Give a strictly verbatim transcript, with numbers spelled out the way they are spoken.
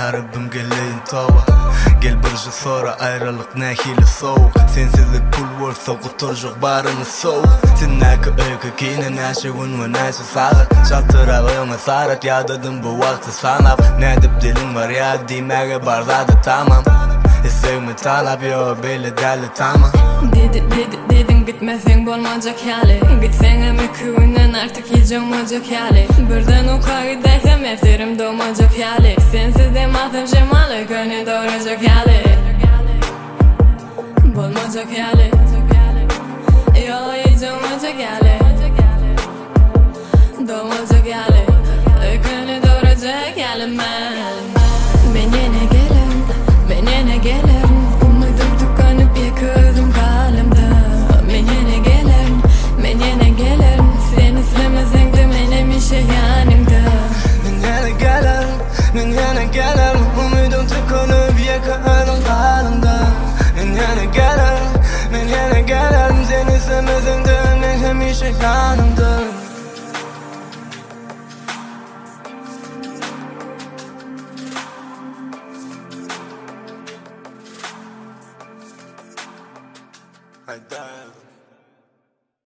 Garibim geleyin tova Gel birji sonra ayrılık nehili soğuk Sensizlik pul varsa kuturcuk barını soğuk Sinnaki öykü kine neşe gün ve neşe sağır Şaltırağıma sarat yadadım bu vakti sanap Nedip dilin var ya dimege barzadı tamam Sevme talap yo belli deli tamam Dedi dedi dedim gitmesen bolmacak hali Gitsen hem iki günden artık hiç olmacak hali Birden o kayıdaysam efterim doğmacak hali Sensiz de matım şemalı gönlü doğrayacak hali Bolmacak hali Yo hiç olmacak hali Doğmacak hali Gönlü doğrayacak hali ben Ben yine gelirim Ben yine gelirim Umudum tıkanıp yıkıldım kalımda Ben yine gelirim Ben yine gelirim Sen istemesen de benim işe yanımda Ben yine gelirim Ben yine gelirim Umudum tıkanıp yıkıldım kalımda Ben yine gelirim Ben yine gelirim Sen istemesen de benim işe yanımda